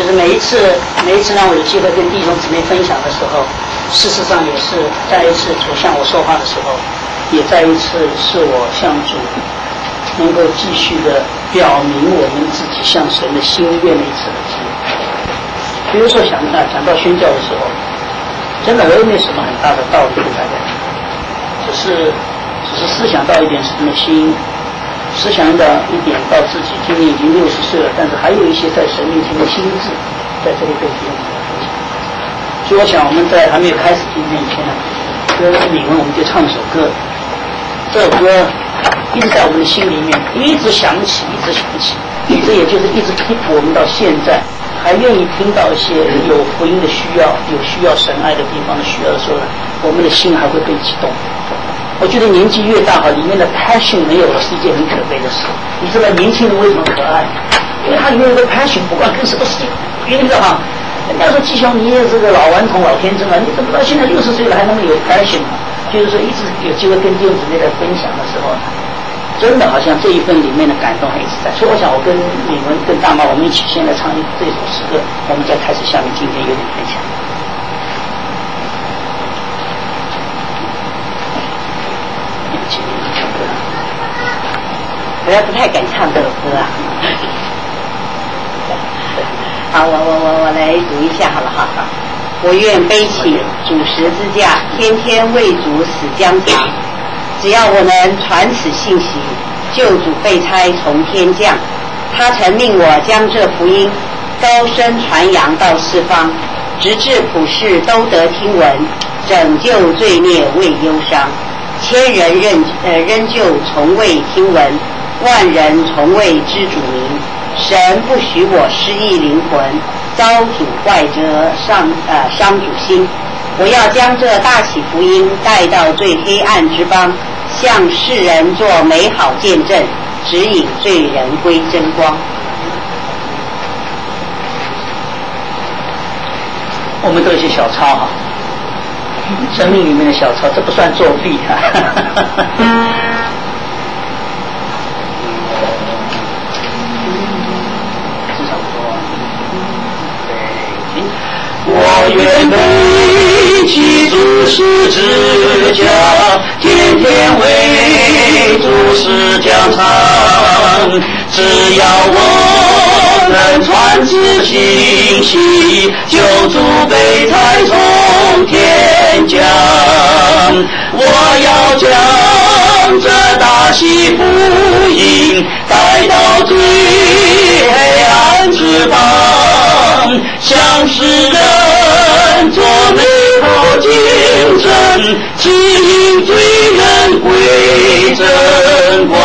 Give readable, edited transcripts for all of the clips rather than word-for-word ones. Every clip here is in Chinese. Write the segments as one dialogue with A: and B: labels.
A: 就是每一次让我有机会跟弟兄姊妹分享的时候，事实上也是再一次主向我说话的时候，也再一次是我向主能够继续的表明我们自己向神的心愿的一次的机会。比如说讲到宣教的时候，真的我也没什么很大的道理给大家讲，只是思想到一点神的心，思想到一点到自己今年已经60岁了，但是还有一些在神面前的心智，在这里跟弟兄们分享。所以我想我们在还没有开始今天以前呢，跟李文我们就唱一首歌，这首歌一直在我们的心里面一直响起，这也就是一直提我们到现在还愿意听到一些有福音的需要，有需要神爱的地方的需要的时候呢，我们的心还会被激动。我觉得年纪越大里面的 passion 没有了是一件很可悲的事。你知道年轻人为什么可爱？因为他里面有个 passion， 不管跟什么事情，因为你知道哈，人家说季兄你也是个老顽童老天真啊，你怎么到现在60岁了还那么有 passion 啊？就是说一直有机会跟弟兄姊妹在分享的时候，真的好像这一份里面的感动还一直在。所以我想我跟你们跟大妈我们一起现在唱这首诗歌，我们再开始下面今天有点分享。
B: 我要不太敢唱这首歌啊。好，我来读一下好了哈。我愿背起主十字架，天天为主死疆场。只要我们传此信息，救主被差从天降，他曾命我将这福音高声传扬到四方，直至普世都得听闻，拯救罪孽为忧伤。千人仍旧从未听闻，万人从未知主名。神不许我失忆灵魂，遭主怪责伤主心。我要将这大喜福音带到最黑暗之邦，向世人做美好见证，指引罪人归真光。
A: 我们都有些小抄哈，生命里面的小抄，这不算作弊哈。我愿背起主十字架，天天为主死疆场。只要我能传此信息，救主被差从天降。我要将这大喜福音带到最黑暗之邦，向世人做美好见证，指引罪人归真光。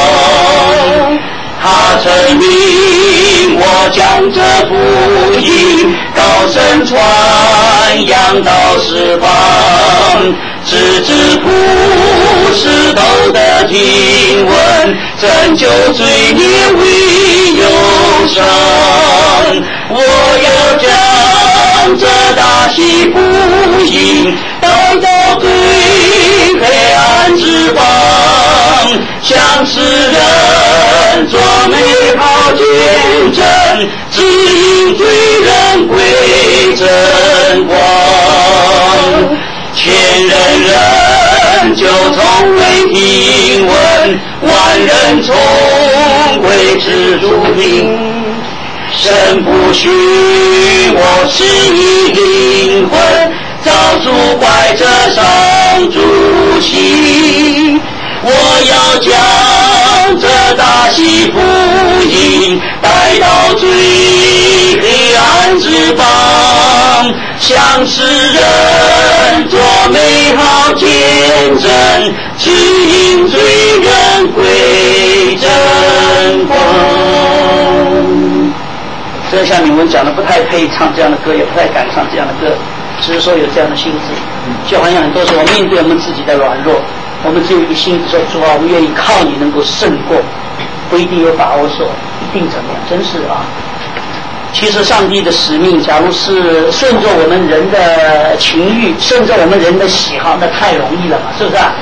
A: 他曾命我将这福音高声传扬到四方，直至普世都得听闻，拯救罪孽为忧伤。我要将这大喜福音带到最黑暗之邦，向世人做美好见证，指引罪人归真光。千人就从未听闻，万人从未知主名。神不许我失忆灵魂，遭主怪责伤主心。我要将这大喜福音带到最黑暗之邦，向世人做美好见证，指引罪人归真光。这像你们讲的不太配唱这样的歌，也不太敢唱这样的歌，只是说有这样的心智。就好像很多时候面对我们自己的软弱，我们只有一个心说，主啊，我们愿意靠你能够胜过，不一定有把握说一定怎么样，真是啊。其实上帝的使命，假如是顺着我们人的情欲，顺着我们人的喜好，那太容易了嘛，是不是啊？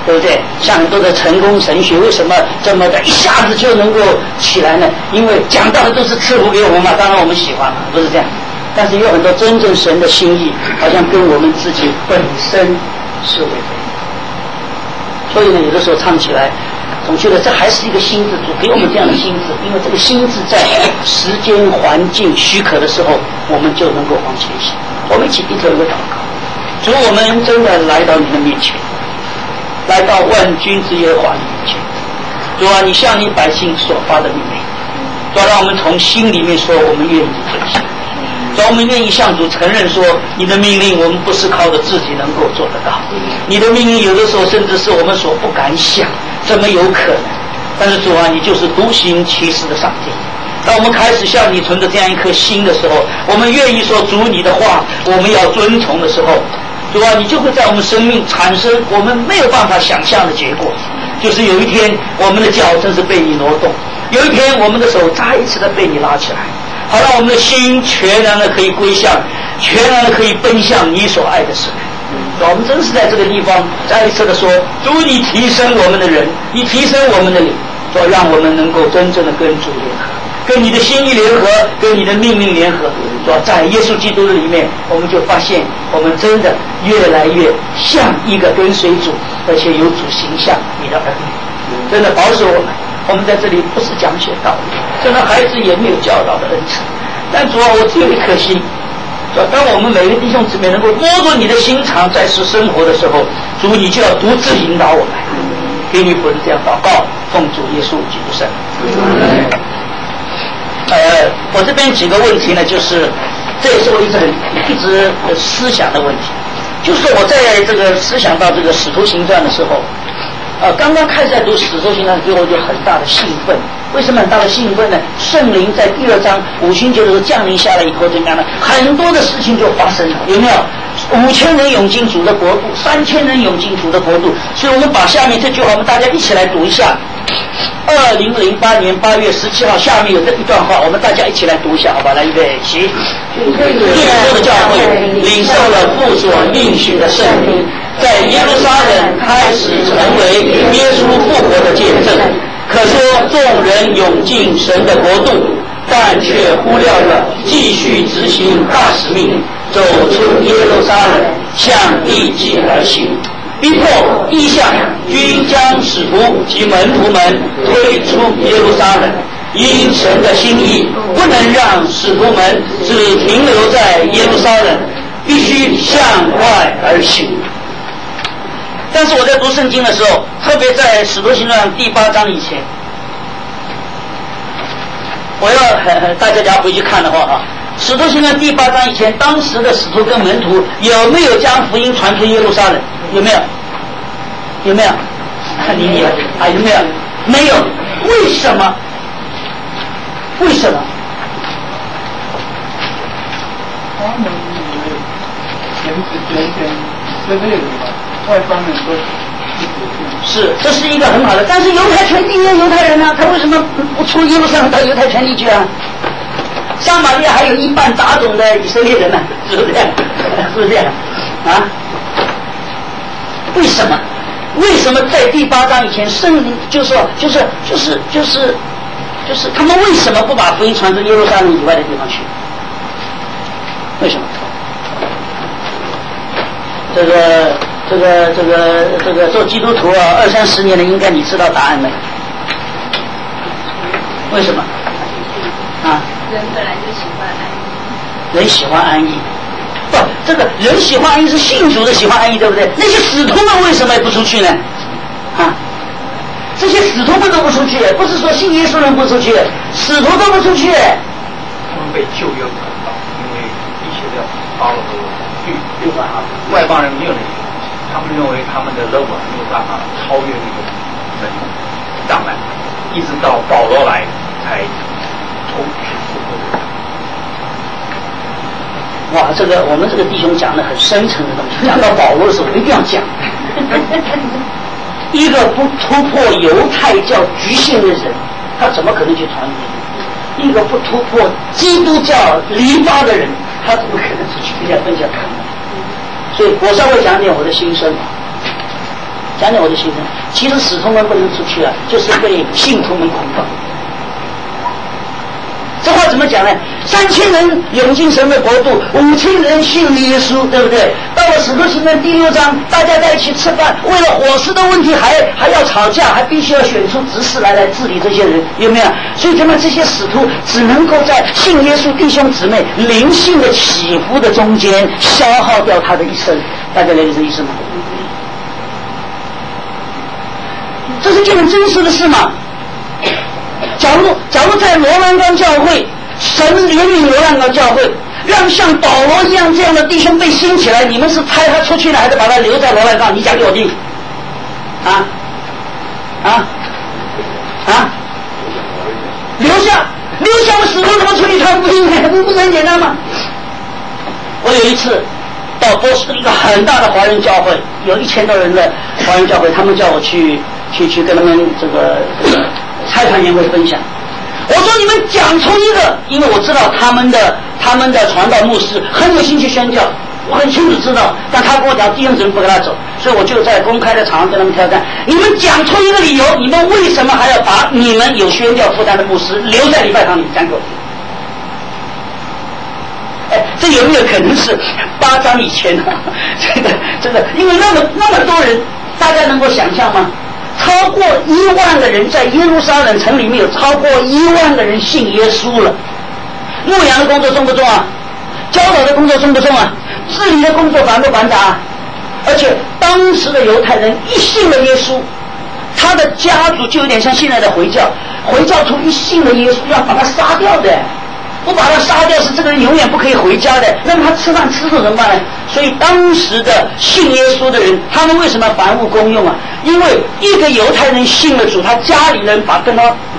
A: 对不对？像很多的成功神学，为什么这么的一下子就能够起来呢？因为讲到的都是赐福给我们嘛，当然我们喜欢嘛，不是这样。但是有很多真正神的心意，好像跟我们自己本身是违背的。所以呢，有的时候唱起来，总觉得这还是一个心字主给我们这样的心字，因为这个心字在时间环境许可的时候，我们就能够往前行。我们一起低头一个祷告，主，我们真的来到你的面前，来到万军之耶和华的面前。主啊，你向你百姓所发的命令，主啊，让我们从心里面说，我们愿意遵行。主啊，我们愿意向主承认说，你的命令我们不是靠着自己能够做得到，你的命令有的时候甚至是我们所不敢想，怎么有可能？但是主啊，你就是独行其事的上帝。当我们开始向你存着这样一颗心的时候，我们愿意说主你的话我们要遵从的时候，主啊，你就会在我们生命产生我们没有办法想象的结果，就是有一天我们的脚真是被你挪动，有一天我们的手再一次的被你拉起来，好让我们的心全然的可以归向，全然的可以奔向你所爱的神。我们真是在这个地方再一次的说，主你提升我们的人，你提升我们的灵，主让我们能够真正的跟主联合，跟你的心意联合，跟你的命令联合。主在耶稣基督的里面，我们就发现我们真的越来越像一个跟随主而且有主形象你的儿女。真的保守我们，我们在这里不是讲些道理，真的孩子也没有教导的恩赐，但主啊，我只有一颗心。当我们每个弟兄姊妹能够摸着你的心肠在世生活的时候，主你就要独自引导我们。给你本这样祷告，奉主耶稣基督圣。我这边几个问题呢，就是这也是我一直思想的问题，就是我在这个思想到这个使徒行传的时候，刚刚开始在读使徒行传，给我有很大的兴奋。为什么很大的兴奋呢？圣灵在第2章五旬节的时候降临下来以后，怎么样呢？很多的事情就发生了，有没有？5000人涌进主的国度，3000人涌进主的国度。所以我们把下面这句话，我们大家一起来读一下。2008年8月17号，下面有这一段话，我们大家一起来读一下，好吧？来，预备起。耶稣的教会领受了父所应许的圣灵，在耶路撒冷开始成为耶稣复活的见证。可说众人涌进神的国度，但却忽略了继续执行大使命，走出耶路撒冷，向地极而行。逼迫异象均将使徒及门徒们推出耶路撒冷，因神的心意不能让使徒们只停留在耶路撒冷，必须向外而行。但是我在读圣经的时候，特别在使徒行传第8章以前，我要大家回去看的话啊，使徒行传第8章以前，当时的使徒跟门徒有没有将福音传出耶路撒冷？有没有？有没有？看你了啊？有没有？没有。为什么？为什么？
C: 他们以为前之类的吧，外邦人都
A: 是，这是一个很好的，但是犹太全地犹太人呢，他为什么不出耶路撒冷到犹太全地去啊？撒玛利亚还有一半杂种的以色列人呢，是不是这样？是不是这样？啊？为什么？为什么在第8章以前，圣灵就是他们为什么不把福音传到耶路撒冷以外的地方去？为什么？这个做基督徒啊，20-30年的，应该你知道答案的。为什么？啊？
D: 人本来就喜欢安逸。
A: 人喜欢安逸。不，这个人喜欢安逸是信主的喜欢安逸，对不对？那些使徒们为什么也不出去呢？啊，这些使徒们都不出去，不是说信耶稣人不出去，使徒都不出去。
C: 他们被旧约捆绑，因为一切的包了律法，外邦人没有那些东西，他们认为他们的肉没有办法超越那个门障碍，一直到保罗来才重去复活的。
A: 哇，这个我们这个弟兄讲的很深层的东西，讲到保罗的时候一定要讲。一个不突破犹太教局限的人，他怎么可能去传福音？一个不突破基督教篱笆的人，他怎么可能出去跟人家分享？所以我稍微讲点我的心声。 讲讲我的心声。其实使徒们不能出去啊，就是被信徒们捆绑。这话怎么讲呢？3000人涌进神的国度，5000人信了耶稣，对不对？到了使徒行传第6章，大家在一起吃饭，为了伙食的问题还要吵架，还必须要选出执事来治理这些人，有没有？所以他们这些使徒只能够在信耶稣弟兄姊妹灵性的起伏的中间消耗掉他的一生。大家了解这意思吗？这是件很真实的事嘛。假如在罗兰冈教会，神怜悯罗兰冈教会，让像保罗一样这样的弟兄被兴起来，你们是派他出去呢，还是把他留在罗兰冈？你讲给我听。留下的使徒怎么处理传福音呢？不是很简单吗？我有一次到波士顿一个很大的华人教会，有1000多人的华人教会，他们叫我去跟他们这个拆团年会分享。我说你们讲出一个，因为我知道他们的传道牧师很有兴趣宣教，我很清楚知道，但他跟我讲弟兄姊妹不跟他走，所以我就在公开的场合跟他们挑战，你们讲出一个理由，你们为什么还要把你们有宣教负担的牧师留在礼拜堂里讲给我听？这有没有可能是8章以前啊？这个，因为那么多人，大家能够想象吗？超过1万个人在耶路撒冷城里面有超过1万个人信耶稣了。牧羊的工作重不重啊？教导的工作重不重啊？治理的工作繁不繁杂？而且当时的犹太人一信了耶稣，他的家族就有点像现在的回教徒一信了耶稣要把他杀掉的，不把他杀掉是这个人永远不可以回家的，那么他吃饭吃住怎么办呢？所以当时的信耶稣的人，他们为什么凡物公用啊？因为一个犹太人信了主，他家里人跟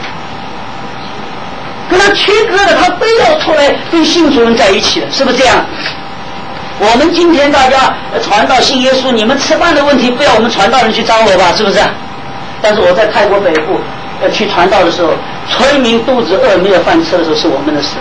A: 他切割了，他非要出来跟信主人在一起的，是不是这样？我们今天大家传道信耶稣，你们吃饭的问题不要我们传道人去张罗吧，是不是？但是我在泰国北部去传道的时候，村民肚子饿没有饭吃的时候是我们的事。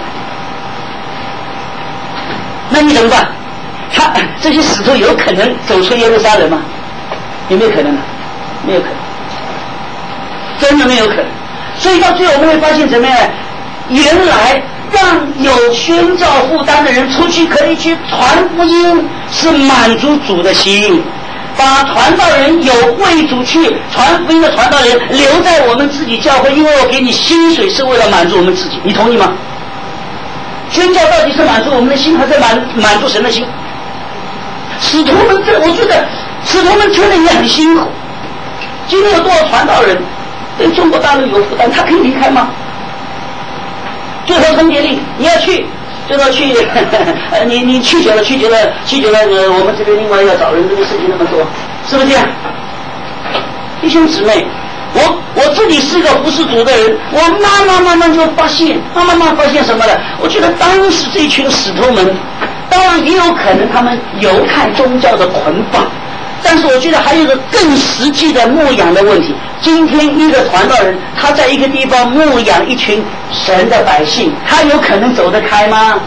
A: 那你怎么办？这些使徒有可能走出耶路撒冷吗？有没有可能呢？没有可能，真的没有可能。所以到最后我们会发现怎么样？原来让有宣教负担的人出去可以去传福音，是满足主的心。把传道人有为主去传福音的传道人留在我们自己教会，因为我给你薪水是为了满足我们自己，你同意吗？宣教到底是满足我们的心，还是满足神的心？使徒们我觉得使徒们真的也很辛苦。今天有多少传道人对中国大陆有负担，他可以离开吗？最后通牒令，你要去，就说去，你去久了，我们这边另外要找人，这个事情那么多，是不是这样？弟兄姊妹，我自己是个服侍主的人，我慢慢就发现，慢慢发现什么呢？我觉得当时这群使徒们，当然也有可能他们有看宗教的捆绑，但是我觉得还有一个更实际的牧养的问题。今天一个传道人，他在一个地方牧养一群神的百姓，他有可能走得开吗？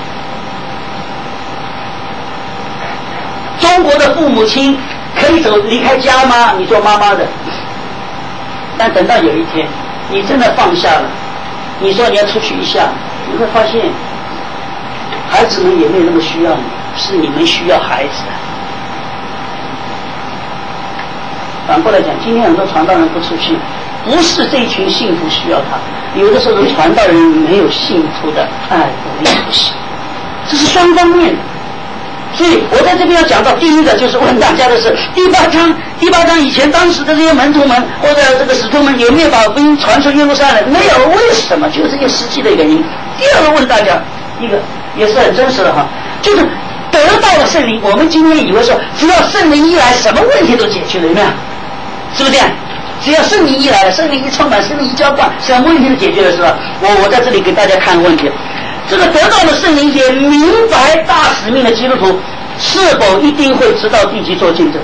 A: 中国的父母亲可以离开家吗？你做妈妈的，但等到有一天你真的放下了，你说你要出去一下，你会发现孩子们也没有那么需要你，是你们需要孩子。反过来讲，今天很多传道人不出去，不是这一群信徒需要他，有的时候传道人没有信徒的爱鼓励不行，这是双方面的。所以我在这边要讲到第一个，就是问大家的是第八章以前当时的这些门徒们或者这个使徒们有没有把福音传出耶路撒冷？没有，为什么？就是这个实际的原因。第二个问大家一个也是很真实的哈，就是得到了圣灵。我们今天以为说只要圣灵一来，什么问题都解决了，有没有？是不是这样？只要圣灵一来了，圣灵一充满，圣灵一浇灌，什么问题都解决了，是吧？我在这里给大家看问题。这个得到了圣灵也明白大使命的基督徒，是否一定会直到地极做见证？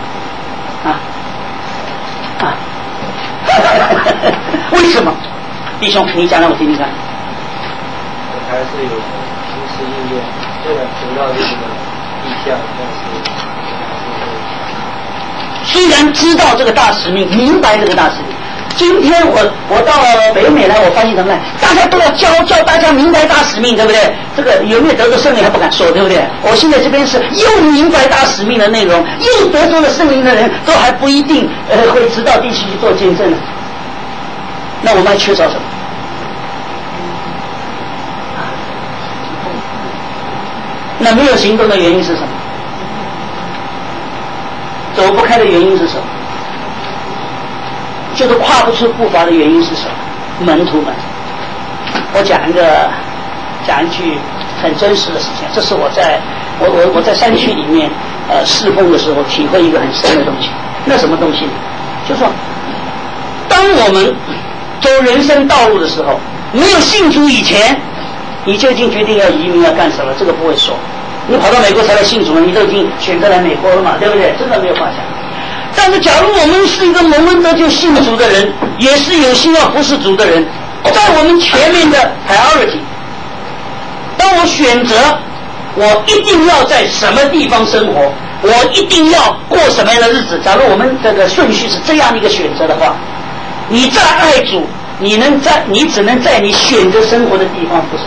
A: 为什么？弟兄，你讲让我听听看。
E: 还是有心思意愿，虽然得到这个意向，但是
A: 虽然知道这个大使命，明白这个大使命。今天我到北美来，我发现什么呢？大家都要教大家明白大使命，对不对？这个有没有得着圣灵还不敢说，对不对？我现在这边是又明白大使命的内容，又得着了圣灵的人，都还不一定会知道地区去做见证。那我们还缺少什么？那没有行动的原因是什么？走不开的原因是什么？就是跨不出步伐的原因是什么？门徒们，我讲一句很真实的事情，这是我在山区里面侍奉的时候体会一个很深的东西。那什么东西呢？就是说，当我们走人生道路的时候，没有信主以前，你就已经决定要移民要干什么，这个不会说。你跑到美国才来信主了，你都已经选择来美国了嘛，对不对？这个没有话讲。但是假如我们是一个蒙恩得救信主的人，也是有心要服侍主的人，在我们前面的 priority， 当我选择我一定要在什么地方生活，我一定要过什么样的日子，假如我们这个顺序是这样的一个选择的话，你再爱主，你只能在你选择生活的地方服侍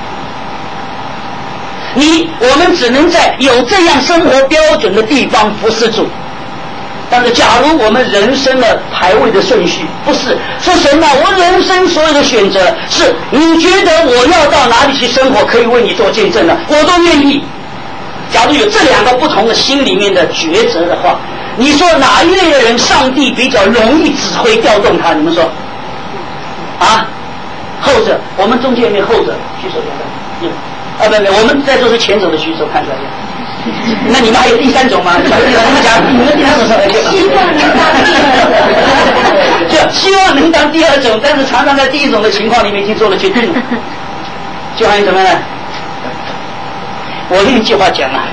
A: 主，我们只能在有这样生活标准的地方服侍主。但是假如我们人生的排位的顺序不是说神啊，我人生所有的选择是你觉得我要到哪里去生活可以为你做见证了，我都愿意。假如有这两个不同的心里面的抉择的话，你说哪一类的人上帝比较容易指挥调动他？你们说啊？后者。我们中间有没有后者？举手看看。有。没，我们在座是前者的举手，看出来没有？那你们还有第三种吗？你们第三种上来就希望能当第二种，就希望能当第二种，但是常常在第一种的情况里面已经做了决定了，就好像什么呢？我用一句话讲啊，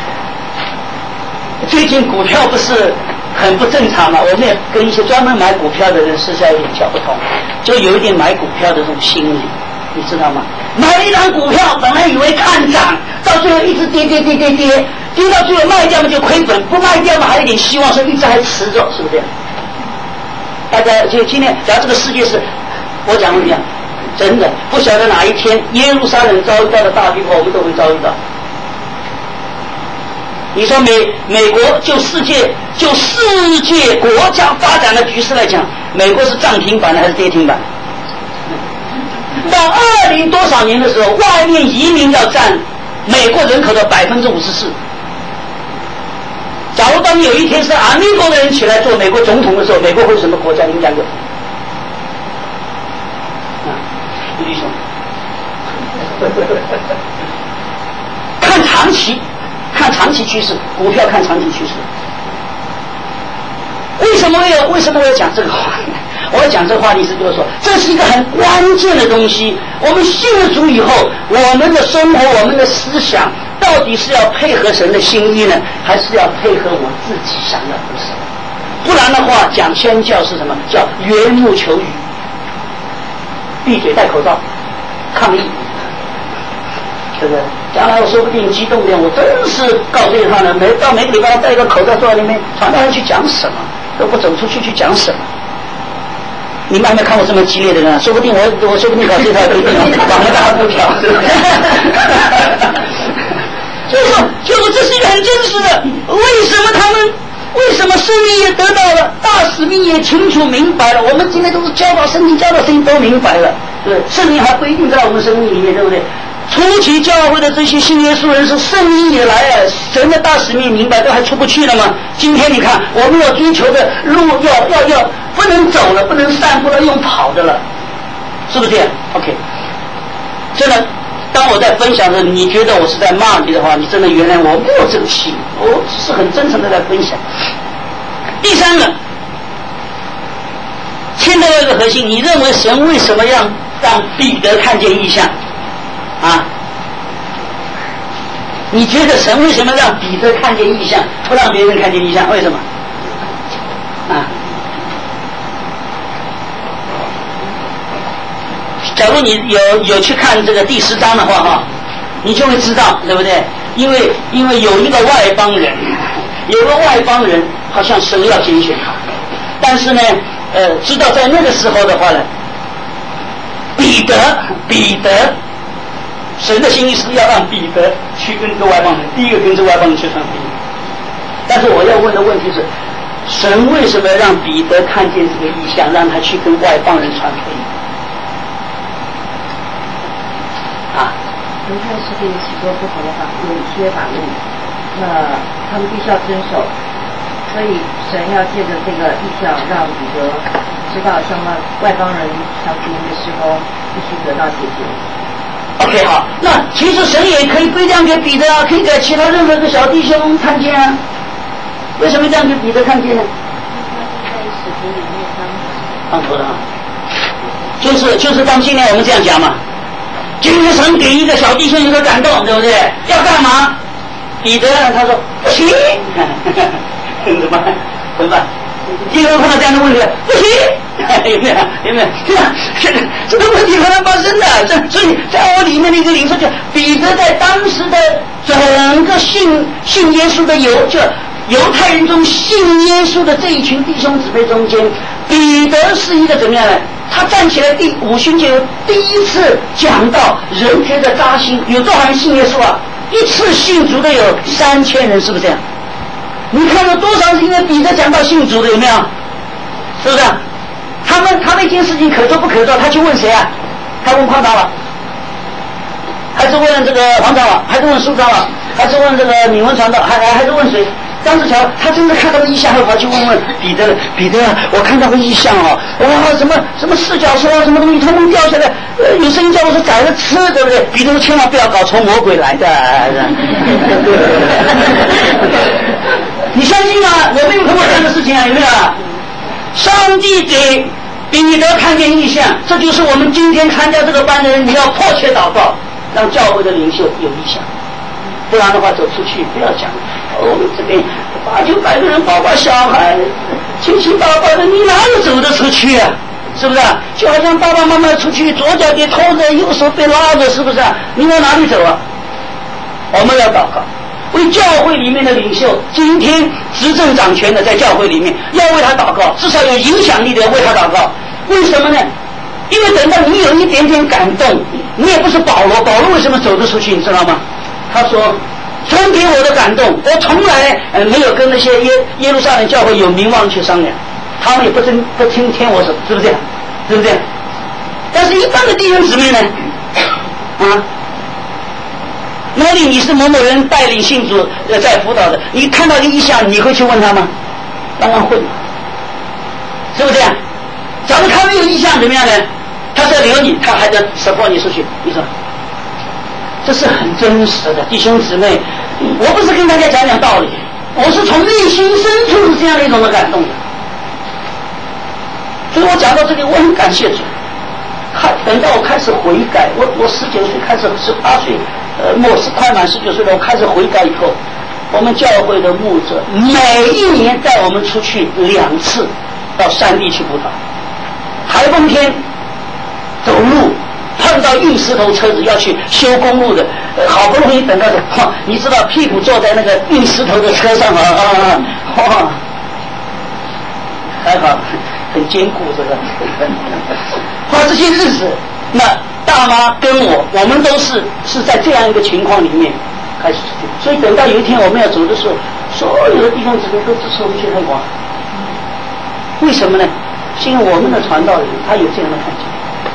A: 最近股票不是很不正常嘛，我们也跟一些专门买股票的人私下有点讲不通，就有一点买股票的这种心理。你知道吗？买一张股票本来以为看涨，到最后一直跌到最后卖掉嘛就亏本，不卖掉嘛还有点希望，说一直还持着，是不是这样？大家就今天，假如这个世界是我讲的一样，真的不晓得哪一天耶路撒冷遭遇到的大逼迫，我们都会遭遇到。你说美国就世界国家发展的局势来讲，美国是涨停板的还是跌停板？到20多少年的时候，外面移民要占美国人口的54%。假如当有一天是阿米国的人起来做美国总统的时候，美国会是什么国家？你们讲过？李兄，看长期趋势，股票看长期趋势。为什么我要讲这个话？我要讲这个话的意思就是说，这是一个很关键的东西。我们信了主以后，我们的生活、我们的思想，到底是要配合神的心意呢，还是要配合我自己想要的什么？不然的话，讲宣教是什么？叫缘木求鱼，闭嘴戴口罩，抗议。对不对？将来我说不定激动点，我真是告诉他呢，每个礼拜戴一个口罩坐在里面，传道人去讲什么，都不走出去讲什么。你们还没看过这么激烈的人，说不定我说不定搞这套不一定网上大家都跳。就是这是一个很真实的。为什么圣灵也得到了，大使命也清楚明白了？我们今天都是教导圣经都明白了，对，圣灵还不一定在我们生命里面，对不对？初期教会的这些信耶稣人是圣灵也来了，神的大使命明白都还出不去了吗？今天你看，我们要追求的路要不能走了，不能散步了，用跑的了，是不是这样 ？OK， 真的，当我在分享的，你觉得我是在骂你的话，你真的原谅我，没有这个心，我只是很真诚的在分享。第三个，牵到一个核心，你认为神为什么让彼得看见异象？啊，你觉得神为什么让彼得看见异象，不让别人看见异象？为什么？啊，假如你有去看这个第10章的话哈，你就会知道，对不对？因为有一个外邦人， 好像神要拣选他。但是呢，知道在那个时候的话呢，彼得，神的心意是要让彼得去跟这外邦人，第一个跟这外邦人去传福音。但是我要问的问题是，神为什么让彼得看见这个异象，让他去跟外邦人传福音？啊？
B: 犹太世界有许多不同的法律，一些法律，那他们必须要遵守，所以神要借着这个异象，让彼得知道向外邦人传福音的时候，必须得到解决。
A: OK， 好，那其实神也可以不这样给彼得啊，可以给其他任何一个小弟兄看见啊。为什么这样给彼得看见呢？当头的啊，就是当今天我们这样讲嘛，今天神给一个小弟兄一个感动，对不对？要干嘛？彼得他说不行，怎么办？今天碰到这样的问题，不行，有没有？这个问题可能发生的。所以在我里面的一个领受，就彼得在当时的整个信耶稣的犹太人中信耶稣的这一群弟兄姊妹中间，彼得是一个怎么样呢？他站起来五旬节第一次讲到人觉得扎心，有多少人信耶稣啊？一次信主的有3000人，是不是这样？你看到多少是因为彼得讲到信主的，有没有？是不是？他们一件事情可做不可做，他去问谁啊？他问邝长老，还是问这个黄长老，还是问苏长老，还是问这个闵文传道，还是问谁？张志乔他真的看到个异象，还跑去问彼得，我看到个异象哦，哇，什么四脚兽啊，什么东西通通掉下来，有声音叫我说宰了吃，对不对？彼得千万不要搞，从魔鬼来的。你相信吗？有没有碰过这样的事情啊？有没有？上帝给彼得看见异象，这就是我们今天参加这个班的人，你要迫切祷告，让教会的领袖有异象。不然的话走出去不要讲，我们这边800-900个人，包括小孩，亲戚八八的，你哪有走得出去啊？是不是啊？就好像爸爸妈妈出去，左脚给拖着，右手被拉着，是不是啊？你往哪里走啊？我们要祷告，为教会里面的领袖，今天执政掌权的在教会里面，要为他祷告，至少有影响力的要为他祷告。为什么呢？因为等到你有一点点感动，你也不是保罗为什么走得出去，你知道吗？他说神给我的感动，我从来没有跟那些耶路撒冷教会有名望去商量，他们也不听天我说，是不是这样？是不是这样？但是一般的弟兄姊妹呢，哪里你是某某人带领信主在辅导的，你看到一个异象，你会去问他吗？当然会，是不是这样？假如他没有异象怎么样呢？他是要留你，他还得support你出去，你说这是很真实的，弟兄姊妹，我不是跟大家讲道理，我是从内心深处是这样的一种的感动的。所以我讲到这里，我很感谢主。等到我开始悔改，我19岁开始，18岁，快满19岁了，我开始悔改以后，我们教会的牧者每一年带我们出去2次到山地去布道，台风天走路。碰到硬石头车子要去修公路的，好不容易等到你知道屁股坐在那个硬石头的车上还好很坚固这个。这些日子，那大妈跟我们都是在这样一个情况里面开始出去，所以等到有一天我们要走的时候，所有的弟兄姊妹都支持我们去泰国。为什么呢？是因为我们的传道人他有这样的看见。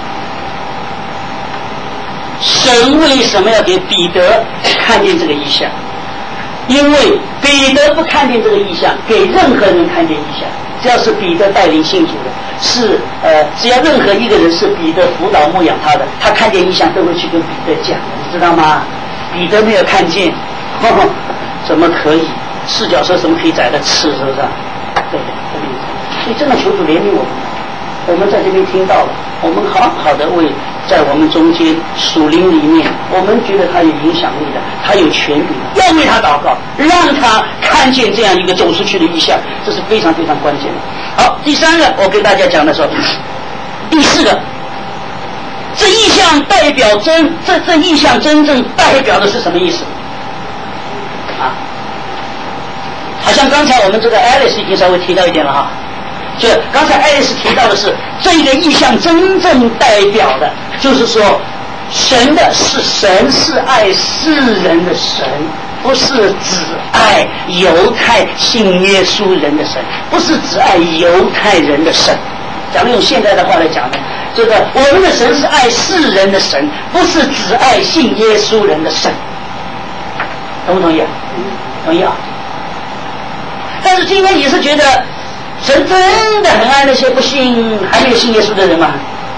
A: 神为什么要给彼得看见这个异象？因为彼得不看见这个异象，给任何人看见异象，只要是彼得带领信主的，是只要任何一个人是彼得辅导牧养他的，他看见异象都会去跟彼得讲，你知道吗？彼得没有看见，怎么可以？四脚兽什么可以宰了吃，是不是？对，所以真的求主怜悯我们。我们在这边听到了，我们好好的为在我们中间属灵里面，我们觉得他有影响力的，他有权柄的，要为他祷告，让他看见这样一个走出去的意象，这是非常非常关键的。好，第3个我跟大家讲的时候，第4个，这意象代表这意象真正代表的是什么意思？ 好像刚才我们这个爱丽丝已经稍微提到一点了哈，就刚才爱丽丝提到的是这个意象真正代表的，就是说神是爱世人的神，不是只爱犹太信耶稣人的神，不是只爱犹太人的神。咱们用现在的话来讲呢，这个我们的神是爱世人的神，不是只爱信耶稣人的神。同不同意啊？同意啊。但是今天也是觉得神真的很爱那些不信还没有信耶稣的人吗？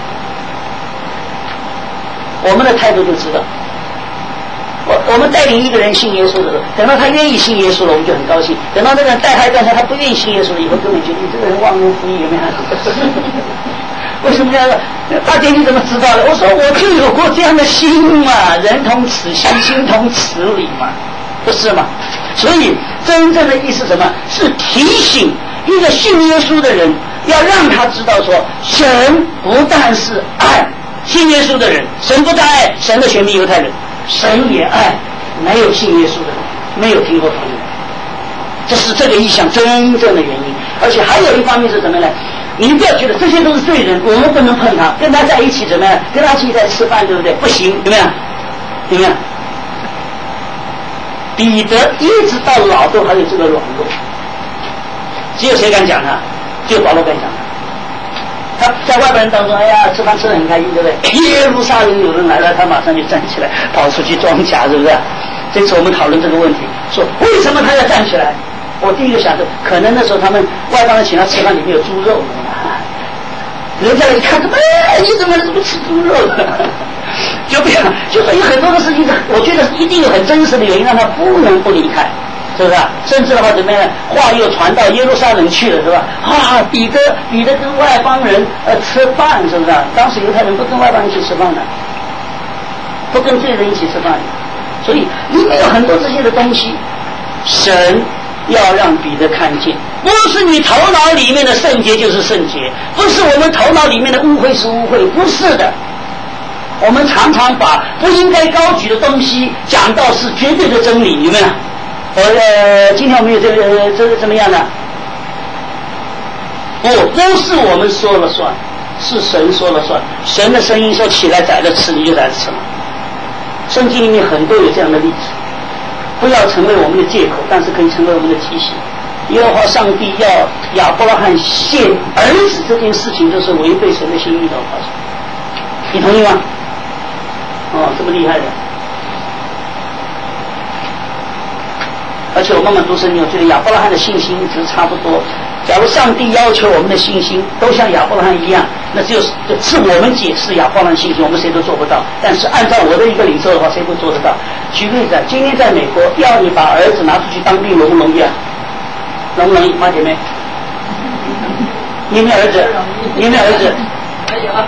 A: 我们的态度就知道，我们带领一个人信耶稣的时候，等到他愿意信耶稣了，我们就很高兴；等到那个人带他一段时间，他不愿意信耶稣了，以后根本觉得你这个人忘恩负义，有没有？为什么这样的？大姐你怎么知道的？我说我就有过这样的心嘛，人同此心，心同此理嘛，不是吗？所以真正的意思是什么？是提醒一个信耶稣的人，要让他知道说，神不但是爱信耶稣的人，神不但爱神的选民犹太人，神也爱没有信耶稣的人，没有听过福音的人。这是这个意象真正的原因。而且还有一方面是什么呢？你不要觉得这些都是罪人，我们不能碰他，跟他在一起怎么样？跟他一起在吃饭，对不对？不行，有没有？有没有？彼得一直到老都还有这个软弱，只有谁敢讲他？只有保罗敢讲他。他在外国人当中，哎呀，吃饭吃得很开心，对不对？耶路撒冷有人来了，他马上就站起来，跑出去装甲，是不是？这次我们讨论这个问题，说为什么他要站起来？我第一个想着，可能那时候他们外邦人请他吃饭，里面有猪肉，人家一看，你怎么吃猪肉了？就不要，就说有很多的事情，我觉得一定有很真实的原因，让他不能不离开，是不是啊？甚至的话怎么样？话又传到耶路撒冷去了，是吧？啊，彼得跟外邦人吃饭，是不是啊？当时犹太人不跟外邦人一起吃饭的，不跟罪人一起吃饭的，所以里面有很多这些的东西，神要让彼得看见，不是你头脑里面的圣洁就是圣洁，不是我们头脑里面的污秽是污秽，不是的。我们常常把不应该高举的东西讲到是绝对的真理，有没有？今天我们有这个怎么样呢？不是我们说了算，是神说了算。神的声音说起来宰了吃，你就宰了吃了。圣经里面很多有这样的例子，不要成为我们的借口，但是可以成为我们的提醒。耶和华上帝要亚伯拉罕献儿子这件事情，就是违背神的心意的，我告诉你，你同意吗？哦，这么厉害的！而且我慢慢读圣经，我觉得亚伯拉罕的信心值差不多。假如上帝要求我们的信心都像亚伯拉罕一样，那就是我们解释亚伯拉罕信心，我们谁都做不到。但是按照我的一个领受的话，谁会做得到？举个例子，今天在美国，要你把儿子拿出去当兵，容不容易啊？容不容易？妈姐妹，你没有儿子？你没有儿子？
D: 没有。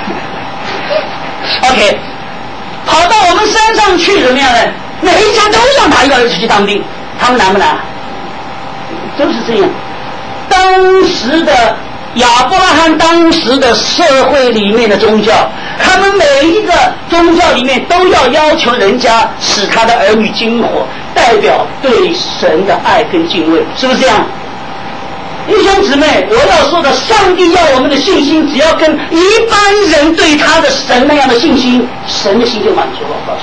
A: OK。跑到我们山上去怎么样呢？每一家都让他一个儿子去当兵，他们难不难？都是这样。当时的亚伯拉罕，当时的社会里面的宗教，他们每一个宗教里面都要求人家使他的儿女经火，代表对神的爱跟敬畏，是不是这样？弟兄姊妹，我要说的，上帝要我们的信心，只要跟一般人对他的神那样的信心，神的心就满足了。我告诉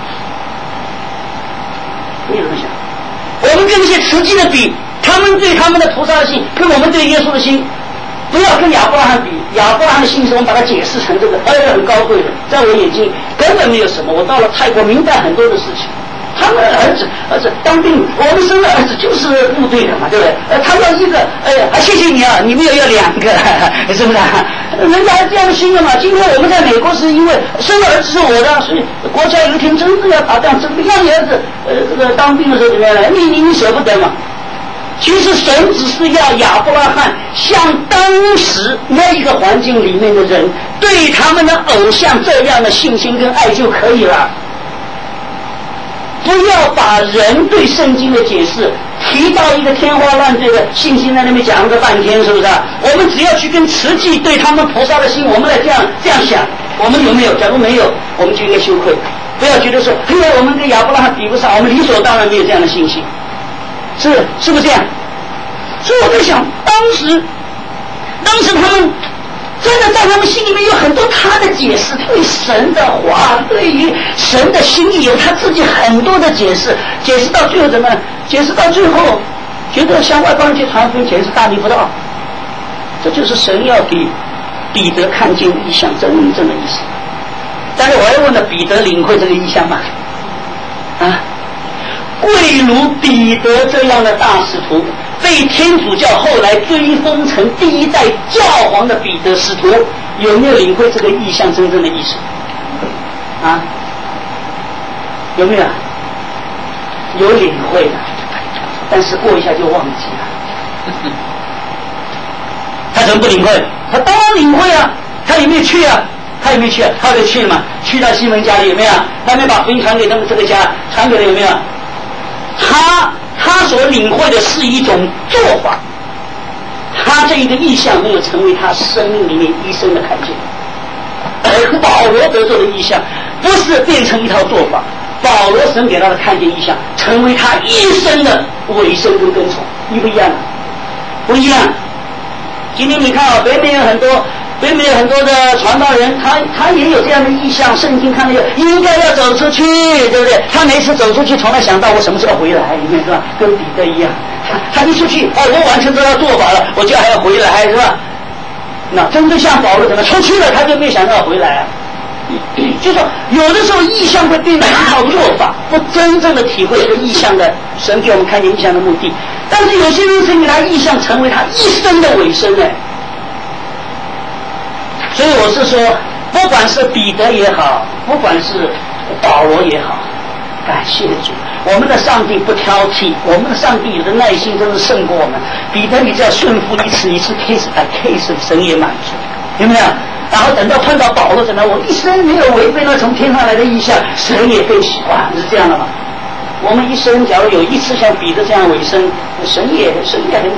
A: 你，你怎么想？我们跟那些慈济的比，他们对他们的菩萨的心，跟我们对耶稣的心，不要跟亚伯拉罕比。亚伯拉罕的心是我们把它解释成这个，很高贵的，在我眼睛根本没有什么。我到了泰国，明白很多的事情。他们的儿子当兵，我们生的儿子就是部队的嘛，对不对？他要一个，谢谢你啊，你们也要两个，是不是啊？人家这样心的嘛。今天我们在美国是因为生的儿子是我的，所以国家有一天真的要打仗，真的让你儿子这个当兵的时候怎么样呢？你舍不得嘛？其实神只是要亚伯拉罕像当时那一个环境里面的人对他们的偶像这样的信心跟爱就可以了。不要把人对圣经的解释提到一个天花乱坠的信心在那边讲了个半天，是不是啊？我们只要去跟慈济对他们菩萨的心，我们来这样想，我们有没有？假如没有，我们就应该羞愧。不要觉得说，我们跟亚伯拉罕比不上，我们理所当然没有这样的信心。 是不是这样？所以我在想，当时他们真的在他们心里面有很多他的解释，对神的话，对于神的心意有他自己很多的解释，解释到最后怎么？解释到最后，觉得向外邦人去传福音简直是大逆不道。这就是神要给彼得看见异象真正的意思。但是我要问了，彼得领会这个意象吗？啊，贵如彼得这样的大使徒，被天主教后来追封成第一代教皇的彼得使徒，有没有领会这个意象真正的意思？啊，有没有？有领会的，但是过一下就忘记了。他怎么不领会？他当然领会啊，他有没有去啊？他有没有去啊？他就去了嘛，去到西门家里有没有？他没有把福音传给他们这个家，传给了有没有？他所领会的是一种做法，他这一个意象没有成为他生命里面一生的看见。而保罗得着的意象不是变成一套做法，保罗神给他的看见意象成为他一生的委身跟跟从，一不一样？不一样。今天你看啊，北美有很多的传道人，他也有这样的意向，圣经看到应该要走出去，对不对？他每次走出去，从来想到我什么时候回来，你看是吧？跟彼得一样，他一出去，我完成这套做法了，我就还要回来，是吧？那真正像保罗怎么出去了，他就没想到回来啊。就说有的时候意象会变成一套做法，不真正的体会这个意象的神给我们看见意象的目的。但是有些人是因为他意象成为他一生的尾声呢。所以我是说，不管是彼得也好，不管是保罗也好，感谢主，我们的上帝不挑剔，我们的上帝有的耐心真是胜过我们。彼得你只要顺服一次 case by case， 神也满足，有没有？然后等到碰到保罗怎么样？我一生没有违背那从天上来的意象，神也更喜欢，是这样的吗？我们一生假如有一次像彼得这样委身，神也很，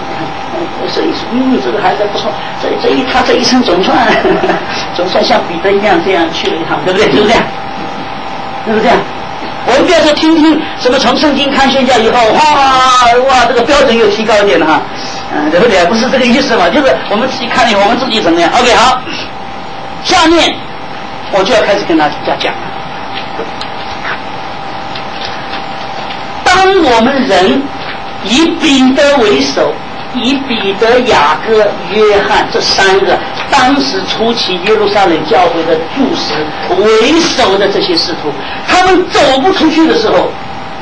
A: 这个孩子不错，他这一生总算像彼得一样这样去了一趟，对不对？是不是这样？是不是这样？我们不要说听什么从圣经看宣教以后，哇，这个标准又提高一点了哈，对不对？不是这个意思嘛，就是我们自己看我们自己怎么样。OK， 好，下面我就要开始跟大家讲。当我们人以彼得为首，以彼得、雅各、约翰这三个当时初期耶路撒冷教会的柱石为首的这些使徒，他们走不出去的时候，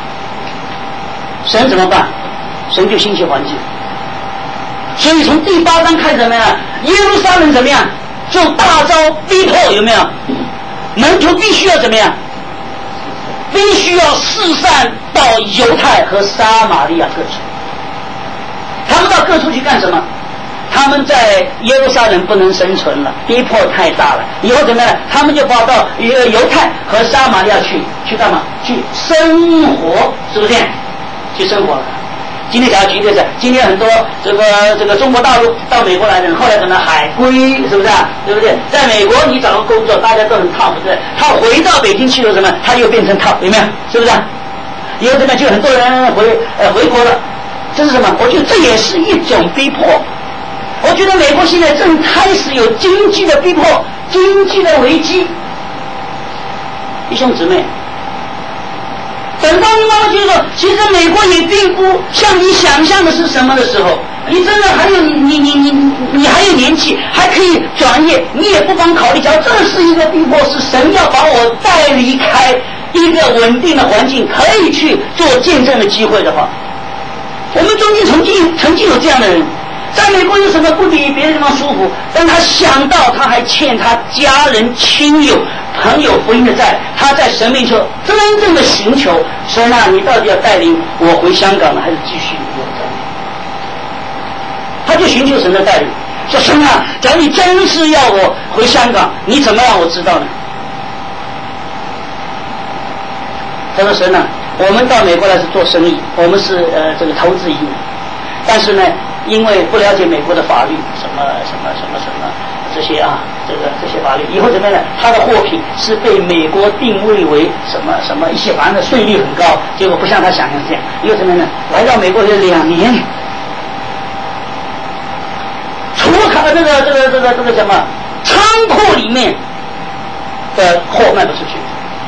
A: 神怎么办？神就兴起环境。所以从第8章开始怎么样？耶路撒冷怎么样？就大招逼迫，有没有？门徒必须要怎么样？必须要四散到犹太和撒玛利亚各处。他们到各处去干什么？他们在耶路撒冷不能生存了，逼迫太大了，以后怎么样？他们就跑到犹太和撒玛利亚去干嘛？去生活，是不是？去生活了。今天假如举例子，今天很多这个中国大陆到美国来的人，后来怎么海归，是不是啊？对不对？在美国你找个工作，大家都很 top， 对不对？他回到北京去了什么？他又变成 top， 有没有？是不是啊？以后怎么样？就很多人回国了，这是什么？我觉得这也是一种逼迫。我觉得美国现在正开始有经济的逼迫，经济的危机。弟兄姊妹，等到你慢慢觉得，其实美国也并不像你想象的是什么的时候，你真的还有你还有年纪，还可以转业，你也不妨考虑，假如这是一个逼迫，是神要把我带离开一个稳定的环境，可以去做见证的机会的话，我们中间曾经有这样的人，在美国有什么不比别的地方舒服？但他想到他还欠他家人、亲友、朋友福音的债，他在神面前真正的寻求神啊，你到底要带领我回香港呢，还是继续留在？他就寻求神的带领，说神啊，假如你真是要我回香港，你怎么让我知道呢？他说神啊，我们到美国来是做生意，我们是这个投资移民，但是呢，因为不了解美国的法律，什么这些法律，以后怎么样呢？他的货品是被美国定位为什么一些，反正税率很高，结果不像他想象这样。以后怎么样呢？来到美国有2年，除了他这个什么仓库里面的货卖不出去，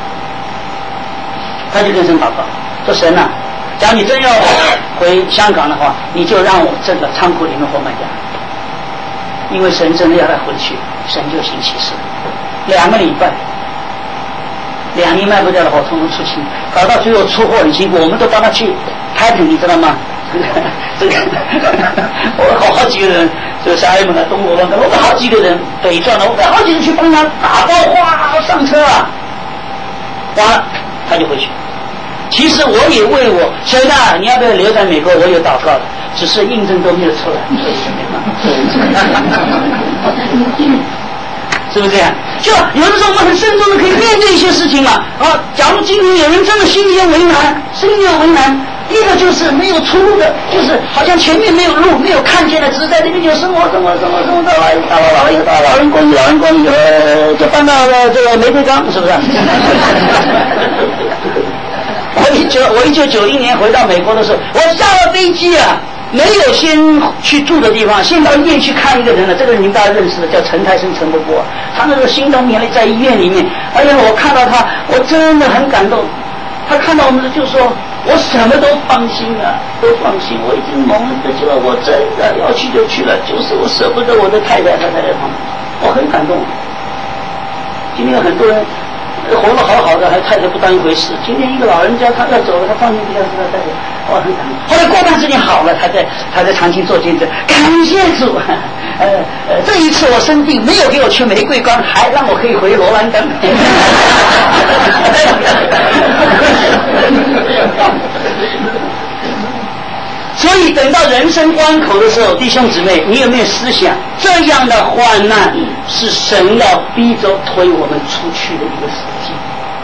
A: 他就跟神祷告说：“神啊，假如你真要回香港的话，你就让我这个仓库里面货卖掉。”因为神真的要他回去，神就行其事。2个礼拜，2年卖不掉的货，统统出清，搞到最后出货很辛苦，我们都帮他去拍品，你知道吗？我好几个人，这个沙利门的、东国的，我好几个人北转的，我好几个人去帮他打包，哗上车啊，完了他就回去。其实我也为我神啊，你要不要留在美国？我有祷告的，只是印证都没有出来，是不是这样？就有的时候我们很慎重的可以面对一些事情嘛。啊，假如今天有人真的心里有为难，一个就是没有出路的，就是好像前面没有路，没有看见的，只是在这边就生活到老人公寓就搬到了这个玫瑰岗，是不是？我1991年回到美国的时候，我下了飞机啊，没有先去住的地方，先到医院去看一个人了。这个人你们大家认识的，叫陈泰生陈伯伯，他那个心动眼泪在医院里面。哎呀，我看到他，我真的很感动。他看到我们就说：“我什么都放心了，都放心，我已经蒙得救了，我真的要去就去了，就是我舍不得我的太太旁边，我很感动。”今天有很多人活得好好的，还太太不当一回事。今天一个老人家他要走了，他放心不下他太太，我很感动。后来过段时间好了，他在长青做见证，感谢主。这一次我生病，没有给我去玫瑰岗，还让我可以回罗兰登。所以等到人生关口的时候，弟兄姊妹，你有没有思想，这样的患难是神要逼着推我们出去的一个时机？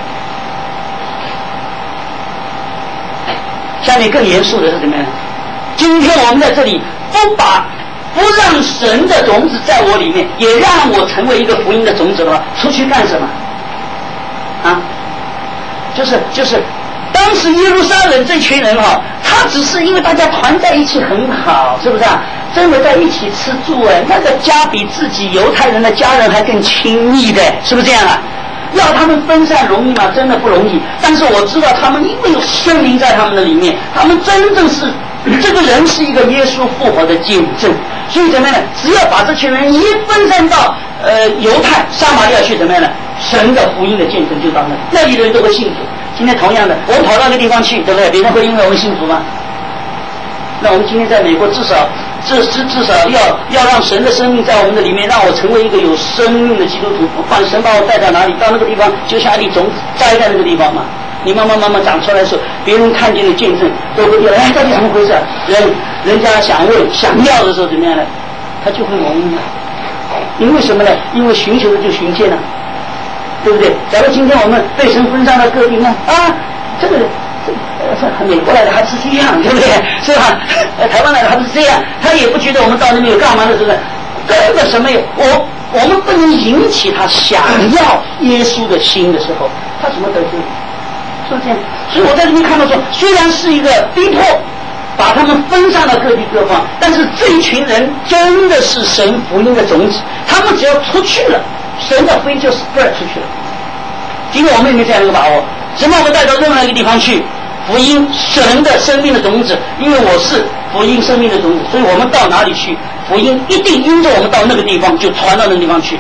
A: 下面更严肃的是怎么样？今天我们在这里不让神的种子在我里面，也让我成为一个福音的种子的话，出去干什么？啊，就是当时耶路撒冷这群人哈，他只是因为大家团在一起很好，是不是啊？真的在一起吃住那个家比自己犹太人的家人还更亲密的，是不是这样啊？要他们分散容易吗？真的不容易。但是我知道他们因为有圣灵在他们的里面，他们真正是这个人是一个耶稣复活的见证。所以怎么样呢？只要把这群人一分散到犹太撒玛利亚去，怎么样呢？神的福音的见证就到那里的人都会信主。今天同样的，我们跑到那个地方去，对不对？别人会因为我们信主吗？那我们今天在美国，至少要让神的生命在我们的里面，让我成为一个有生命的基督徒。不管神把我带到哪里，到那个地方就像一粒种子栽在那个地方嘛。你慢慢长出来的时候，别人看见的见证都会觉得，到底怎么回事？人家想问想要的时候怎么样呢？他就会蒙了。因为什么呢？因为寻求的就寻见了，对不对？假如今天我们被神分散到各地呢，这个美国来的还是这样，对不对？是吧？台湾来的还是这样，他也不觉得我们到那边有干嘛的，是不是？根本什么也我们不能引起他想要耶稣的心的时候，他怎么得救？是不是这样？所以我在这边看到说，虽然是一个逼迫，把他们分散到各地各方，但是这一群人真的是神福音的种子，他们只要出去了，神的福音就 spread 出去了。今天我们有没有这样一个把握？神把我们带到任何一个地方去，福音神的生命的种子，因为我是福音生命的种子，所以我们到哪里去，福音一定因着我们到那个地方就传到那个地方去。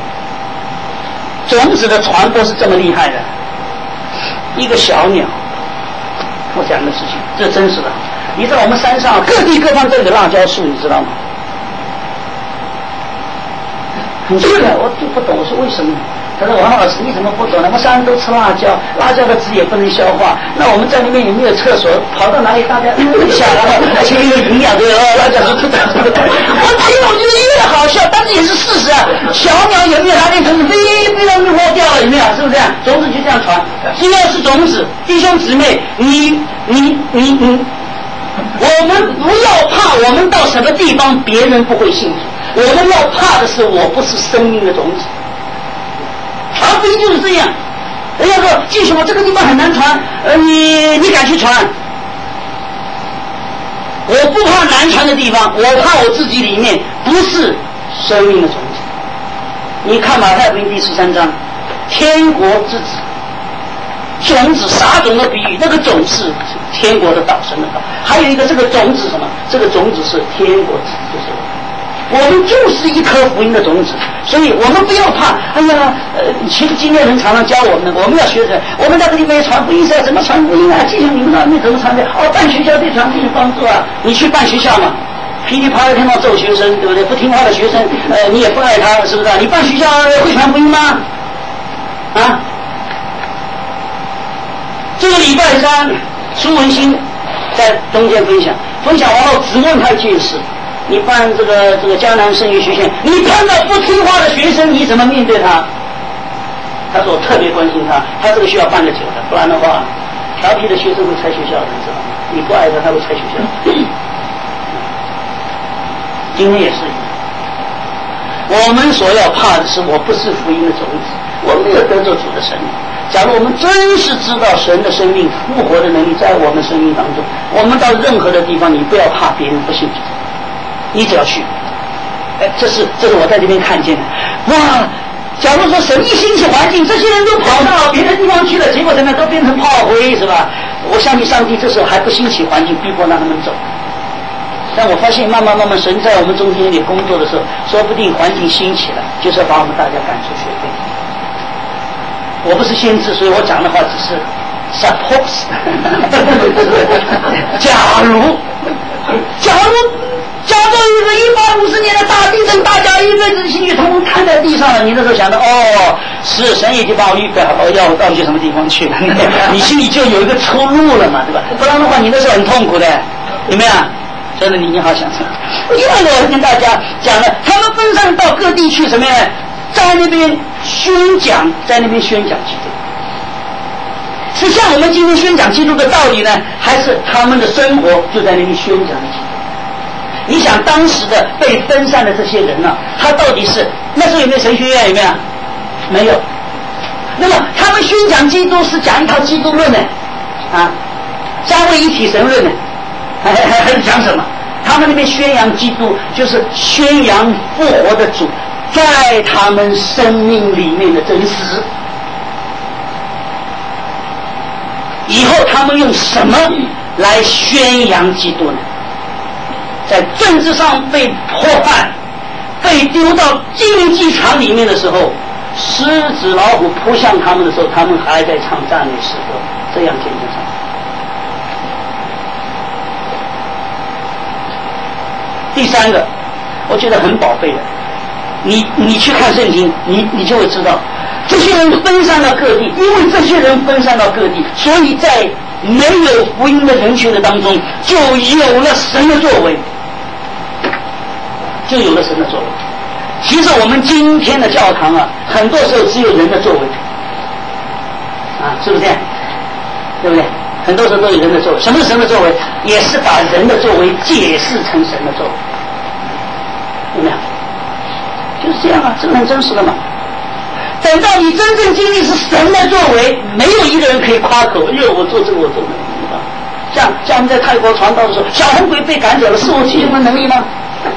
A: 种子的传播是这么厉害的，一个小鸟，我讲的事情，这真实的。你知道我们山上各地各方都有辣椒树，你知道吗？很奇怪，我就不懂，我说为什么？他说王老师你怎么不懂呢？我们山上都吃辣椒，辣椒的汁也不能消化，那我们在那边有没有厕所？跑到哪里大家一下，然后而且又有营养，对辣椒是不的。我听我觉得越好笑，但是也是事实啊。小鸟有没有哪里种子飞到那落掉了？有没有？是不是这样？种子就这样传，只要是种子，弟兄姊妹，你。我们不要怕，我们到什么地方别人不会信主。 我们要怕的是我不是生命的种子。传福音就是这样，人家说弟兄，这个地方很难传，你敢去传？我不怕难传的地方，我怕我自己里面不是生命的种子。你看马太福音第13章，天国之子，种子撒种的比喻，那个种是天国的道，神的道。还有一个这个种子什么？这个种子是天国之子，就是我们就是一颗福音的种子，所以我们不要怕。哎呀，其实今天人常常教我们，我们要学着，我们在这里面传福音是要怎么传福音啊？弟兄你们那边怎么传的？办学校对传福音有帮助啊！你去办学校嘛，噼里啪啦天天揍学生，对不对？不听话的学生，你也不爱他，是不是？你办学校会传福音吗？啊？这个礼拜3，苏文新在中间分享完后，只问他一件事。你办这个迦南圣约学院，你碰到不听话的学生，你怎么面对他？他说我特别关心他，他这个需要办得久的，不然的话，调皮的学生会拆学校的，你知道吗？你不爱他，他会拆学校。今天也是一样，我们所要怕的是，我不是福音的种子，我没有得着主的生命。假如我们真是知道神的生命复活的能力在我们生命当中，我们到任何的地方，你不要怕别人不信主。你只要去，这是我在这边看见的。哇，假如说神一兴起环境，这些人都跑到别的地方去了，结果怎么样都变成炮灰，是吧？我相信上帝这时候还不兴起环境，逼迫让他们走。但我发现慢慢神在我们中间里工作的时候，说不定环境兴起了，就是要把我们大家赶出学会。我不是先知，所以我讲的话只是 suppose 假如一个150年的大地震，大家一辈子心血统统瘫在地上了，你那时候想到是神已经把我预备好了，要我到去什么地方去了，你心里就有一个出路了嘛，对吧？不然的话你那时候很痛苦的，有没有？真的你好想想，因为我跟大家讲了，他们分散到各地去什么呀？在那边宣讲基督。是像我们今天宣讲基督的道理呢，还是他们的生活就在那边宣讲基督？你想当时的被分散的这些人呢，他到底是那时候有没有神学院？有没有？没有。那么他们宣讲基督是讲一套基督论呢？三位一体神论呢？还是讲什么？他们那边宣扬基督，就是宣扬复活的主在他们生命里面的真实。以后他们用什么来宣扬基督呢？在政治上被迫害，被丢到竞技场里面的时候，狮子老虎扑向他们的时候，他们还在唱赞美诗歌，这样见证上。第3个，我觉得很宝贝的，你去看圣经，你就会知道，这些人分散到各地，因为这些人分散到各地，所以在没有福音的人群的当中，就有了神的作为。其实我们今天的教堂很多时候只有人的作为，是不是这样？对不对？很多时候都有人的作为。什么是神的作为？也是把人的作为解释成神的作为，有没有？就是这样这个很真实的嘛。等到你真正经历是神的作为，没有一个人可以夸口，我做这个我做那个。像我们在泰国传道的时候，小红鬼被赶走了，是我弟兄的能力吗？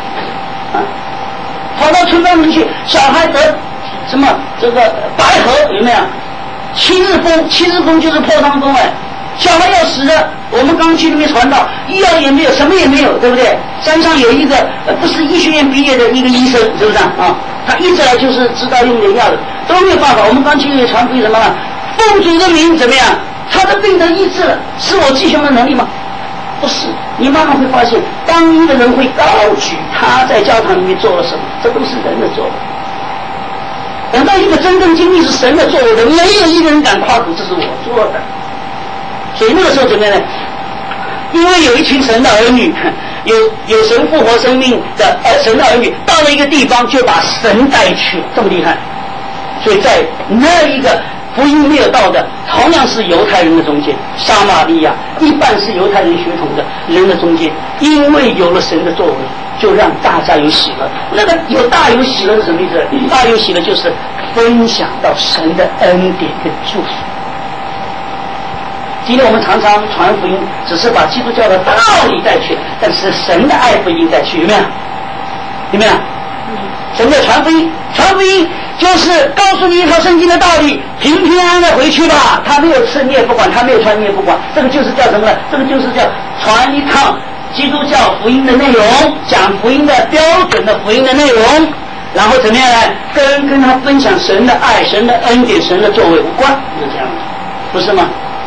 A: 跑到村庄里去，小孩得什么这个白河有没有？7日风就是破伤风小孩要死的，我们刚去那边传道，医药也没有，什么也没有，对不对？山上有一个不是医学院毕业的一个医生，是不是他一直来就是知道用点药的，都没有办法。我们刚去传福音什么奉主的名怎么样？他的病得医治了，是我弟兄的能力吗？不是。你慢慢会发现，当一个人会高举他在教堂里面做了什么，这都是人的作为。等到一个真正经历是神的作为的，没有一个人敢夸口这是我做的。所以那个时候怎么样呢？因为有一群神的儿女，有神复活生命的神的儿女，到了一个地方就把神带去，这么厉害。所以在那一个福音没有到的，同样是犹太人的中间，撒玛利亚一半是犹太人血统的人的中间，因为有了神的作为， 就让大家有喜乐。那个有大有喜乐是什么意思？大有喜乐就是分享到神的恩典跟祝福。今天我们常常传福音，只是把基督教的道理带去，但是神的爱不应带去，有没有？有没有？什么叫传福音？传福音就是告诉你一套圣经的道理，平平安安的回去吧。他没有吃你也不管，他没有穿你也不管，这个就是叫什么呢？这个就是叫传一趟基督教福音的内容，讲福音的标准的福音的内容，然后怎么样呢？跟他分享神的爱、神的恩典、神的作为无关，就是这样的，不是吗？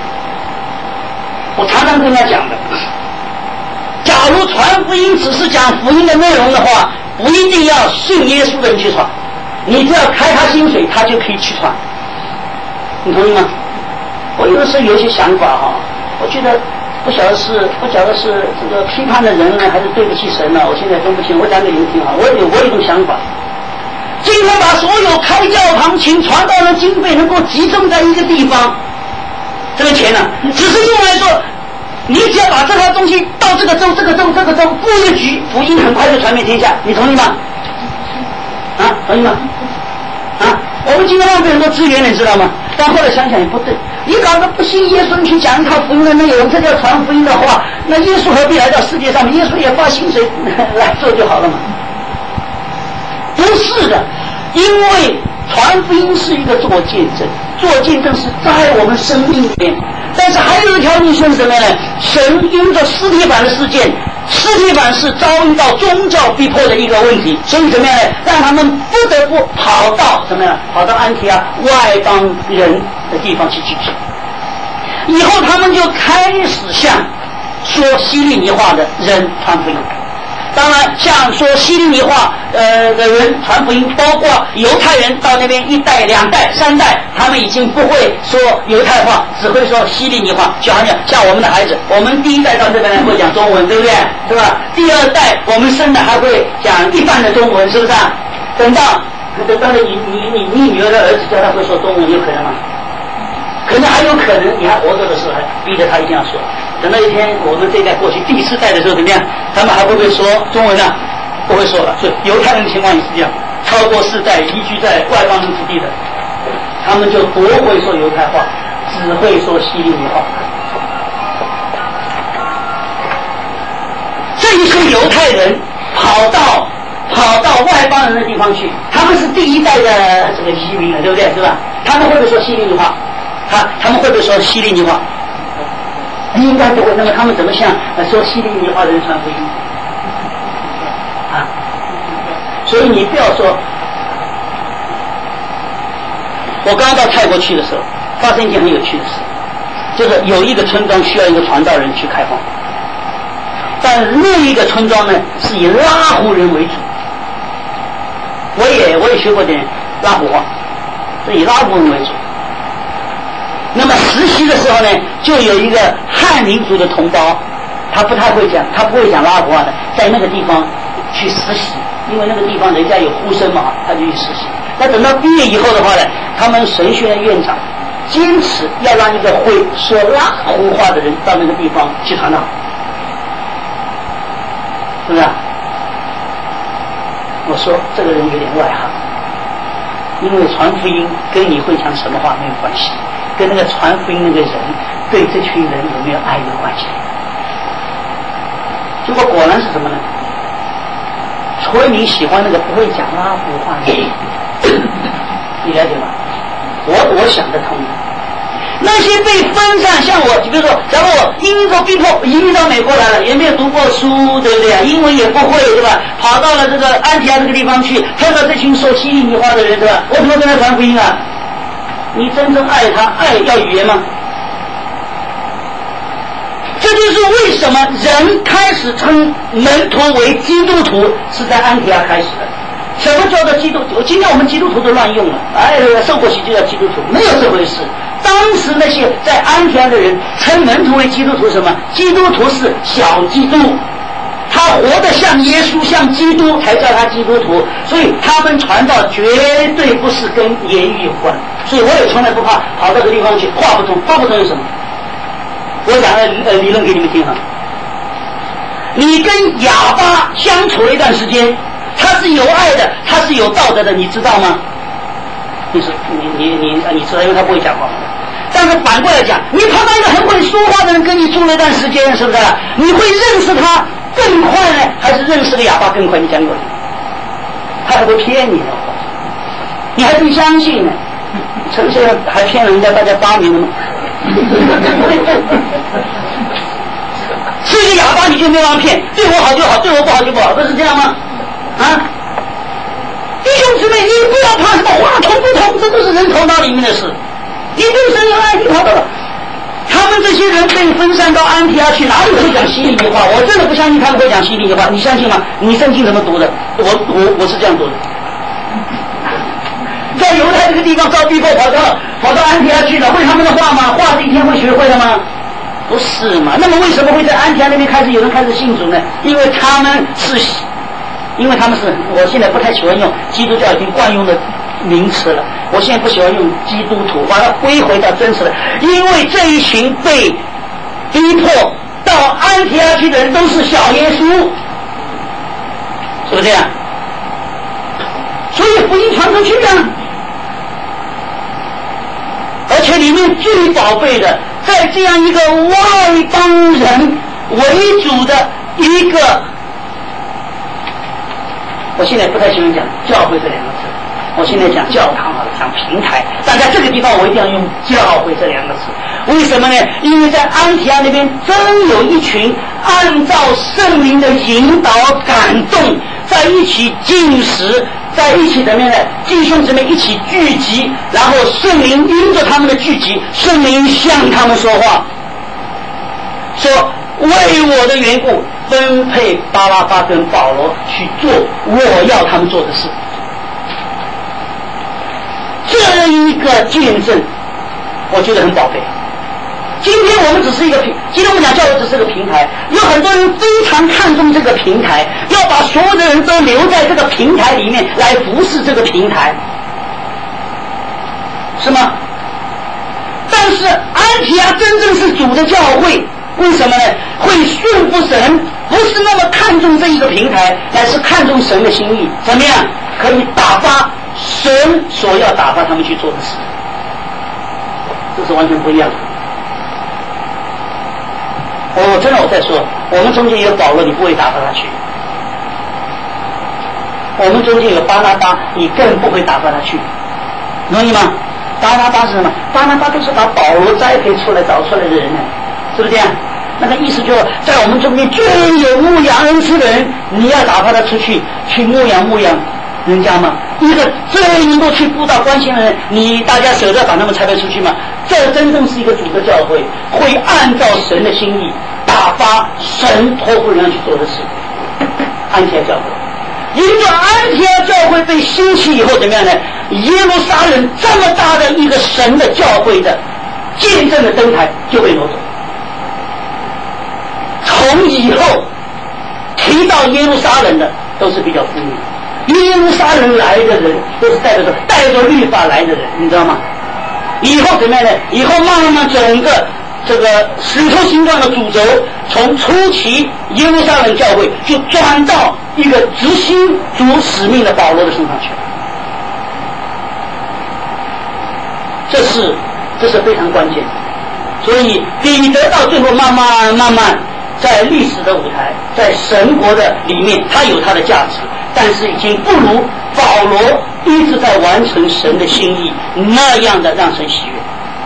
A: 我常常跟他讲的，假如传福音只是讲福音的内容的话，不一定要信耶稣的人去传，你只要开他薪水，他就可以去传，你同意吗？我有的时候有一些想法哈，我觉得不晓得是这个批判的人呢，还是对不起神呢？我现在分不清。我讲给你们听哈，我有一种想法，今天把所有开教堂请传道的经费能够集中在一个地方，这个钱呢，只是用来说，你只要把这套东西到这个州布一个局，福音很快就传遍天下，你同意吗？啊，同意吗？啊，我们今天浪费很多资源，你知道吗？但后来想想也不对，你搞个不信耶稣，你去讲一套福音的内容，这叫传福音的话，那耶稣何必来到世界上面？耶稣也发薪水来做就好了嘛。不是的，因为传福音是一个做见证，做见证是在我们生命里面。但是还有一条路线是什么呢？神因着司提反的事件，司提反是遭遇到宗教逼迫的一个问题，所以怎么样呢？让他们不得不跑到怎么样？跑到安提阿外邦人的地方去聚集。以后他们就开始向说希利尼话的人传福音。当然，像说希利尼话的人传福音，包括犹太人到那边1代、2代、3代，他们已经不会说犹太话，只会说希利尼话。就好像我们的孩子，我们第1代到这边来会讲中文，对不对？是吧？第2代我们生的还会讲一半的中文，是不是啊？等到你女儿的儿子叫他会说中文，有可能吗？可能还有可能，你还活着的时候还逼着他一定要说。等到一天我们这一代过去第4代的时候怎么样？他们还会不会说中文呢？不会说了。所以犹太人的情况也是这样，超过4代移居在外邦人之地的，他们就不会说犹太话，只会说希利尼话。这一些犹太人跑到外邦人的地方去，他们是第1代的这个移民了，对不对？是吧？他们会不会说希利尼话？他们会不会说希利尼话？应该不会。那么他们怎么向说希利尼话的人传福音啊？所以你不要说。我刚到泰国去的时候，发生一件很有趣的事，就是有一个村庄需要一个传道人去开荒，但另一个村庄呢是以拉祜人为主。我也学过点拉祜话，是以拉祜人为主。那么实习的时候呢，就有一个汉民族的同胞，他不会讲拉祜话的，在那个地方去实习，因为那个地方人家有呼声嘛，他就去实习。那等到毕业以后的话呢，他们神学院院长坚持要让一个会说拉祜话的人到那个地方去传道，是不是？我说这个人有点外行，因为传福音跟你会讲什么话没有关系，跟那个传福音那个人对这群人有没有爱有关系。结果果然是什么呢？除了你喜欢那个不会讲拉祜话的人，你了解吗？我想得通的。那些被分散，像我，比如说，假如我因为逼迫移民到美国来了，也没有读过书，对不对？英文也不会，对吧？跑到了这个安提阿这个地方去，看到这群说希利尼话的人，对吧？我怎么跟他传福音啊？你真正爱他，爱要语言吗？这就是为什么人开始称门徒为基督徒是在安提阿开始的。什么叫做基督徒？今天我们基督徒都乱用了，受过洗就叫基督徒，没有这回事。当时那些在安提阿的人称门徒为基督徒，什么？基督徒是小基督，他活得像耶稣，像基督，才叫他基督徒。所以他们传道绝对不是跟言语有关。所以我也从来不怕跑到这个地方去，话不通有什么？我讲个理论给你们听哈。 你跟哑巴相处了一段时间，他是有爱的，他是有道德的，你知道吗？你知道，因为他不会讲话。但是反过来讲，你碰到一个很会说话的人跟你住了一段时间，是不是？你会认识他更快呢，还是认识个哑巴更快？你讲过，他还会骗你呢，你还真相信呢？陈先生还骗人家，大家发明了吗？是一个哑巴你就没法骗，对我好就好，对我不好就不好，不是这样吗？啊！弟兄姊妹，你不要怕什么话通不通，这都是人头脑里面的事。你对神有爱，你跑到了。他们这些人被分散到安提阿去，哪里会讲希利尼话？我真的不相信他们会讲希利尼话，你相信吗？你圣经怎么读的？我是这样读的。在犹太这个地方遭逼迫，跑到安提阿去了，会他们的话吗？话是一天会学会的吗？不是嘛？那么为什么会在安提阿那边有人开始信主呢？因为他们是，我现在不太喜欢用基督教已经惯用的名词了，我现在不喜欢用基督徒，把它归回到真实的，因为这一群被逼迫到安提阿去的人都是小耶稣，是不是这样？所以福音传出去啊，而且里面最宝贝的，在这样一个外邦人为主的一个，我现在不太喜欢讲教会这两个字，我现在讲教堂好了，讲平台。但在这个地方我一定要用教会这两个字，为什么呢？因为在安提阿那边真有一群按照圣灵的引导感动，在一起进食，在一起怎么样呢？弟兄姊妹一起聚集，然后圣灵因着他们的聚集，圣灵向他们说话，说为我的缘故分配巴拉巴跟保罗去做我要他们做的事。这一个见证我觉得很宝贝。今天我们只是一个今天我们讲教会只是个平台，有很多人非常看重这个平台，要把所有的人都留在这个平台里面来服侍这个平台，是吗？但是安提阿真正是主的教会，为什么呢？会顺服神，不是那么看重这一个平台，乃是看重神的心意，怎么样可以打发神所要打发他们去做的事，这是完全不一样的。真的我在说，我们中间有保罗，你不会打发他去；我们中间有巴拿巴，你更不会打发他去，同意吗？巴拿巴是什么？巴拿巴都是把保罗栽培出来、找出来的人呢，是不是这样？那个意思就是，在我们中间最有牧羊恩赐的人，你要打发他出去牧养人家吗？一个最能够去布道关心的人，大家舍得把他们拆派出去吗？这真正是一个主的教会，会按照神的心意打发神托付人去做的事。安提阿教会，因为安提阿教会被兴起以后怎么样呢？耶路撒冷这么大的一个神的教会的见证的灯台就被挪走。从以后提到耶路撒冷的都是比较负面的。耶路撒冷来的人都是带着律法来的人，你知道吗？以后怎么样呢？以后慢慢整个这个使徒行传的主轴，从初期耶路撒冷教会就转到一个执行主使命的保罗的身上去了。这是非常关键的。所以彼得到最后慢慢在历史的舞台，在神国的里面，他有他的价值，但是已经不如保罗一直在完成神的心意那样的让神喜悦。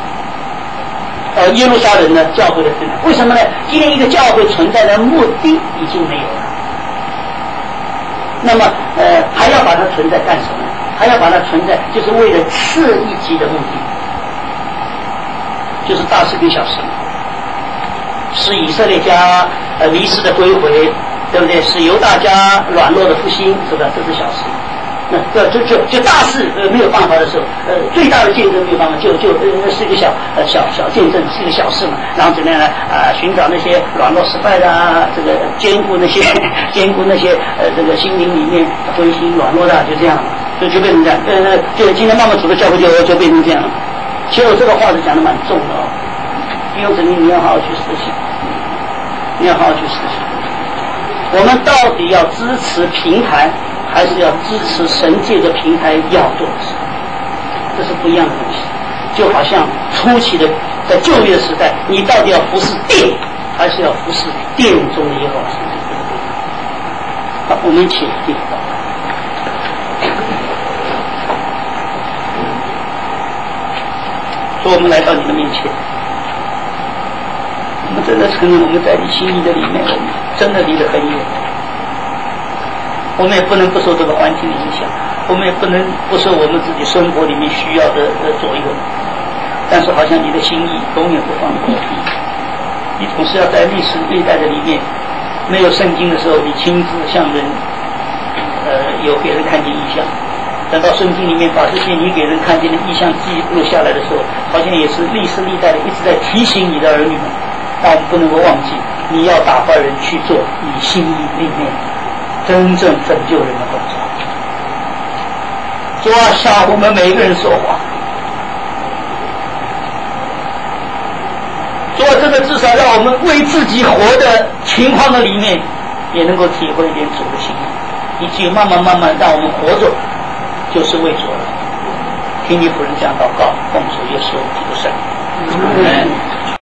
A: 耶路撒冷的教会的分为什么呢？今天一个教会存在的目的已经没有了，那么还要把它存在干什么？还要把它存在，就是为了次一级的目的，就是大事跟小事，是以色列家迷失的归回，对不对？是犹大家软弱的复兴，是吧？这是小事。那就大事没有办法的时候，最大的见证没有办法，就是一个小见证，是一个小事嘛。然后怎么样呢？寻找那些软弱失败的这个兼顾那些这个心灵里面灰心软弱的，就这样，就变成这样。就今天慢慢主的教会就变成这样了。其实我这个话是讲的蛮重的哦，弟兄姊妹，你要好好去思想，你要好好去思想。 我们到底要支持平台，还是要支持神界的平台要做的事？这是不一样的东西。就好像初期的在旧约时代，你到底要服侍殿，还是要服侍殿中的耶和华神？好，我们一起祷告。说我们来到你的面前，我们真的承认我们在你心意的里面，我们真的离得很远。我们也不能不受这个环境的影响，我们也不能不受我们自己生活里面需要的左右。但是好像你的心意永远不放过你总是要在历史历代的里面，没有圣经的时候，你亲自向人有给人看见异象。等到圣经里面把这些你给人看见的异象记录下来的时候，好像也是历史历代的一直在提醒你的儿女们，但我们不能够忘记，你要打发人去做你心意里面真正拯救人的工作。主啊，向我们每一个人说话。主啊，这个至少让我们为自己活的情况的里面，也能够体会一点主的心意，以及慢慢让我们活着，就是为主了。听你仆人这样祷告，奉主耶稣基督圣名。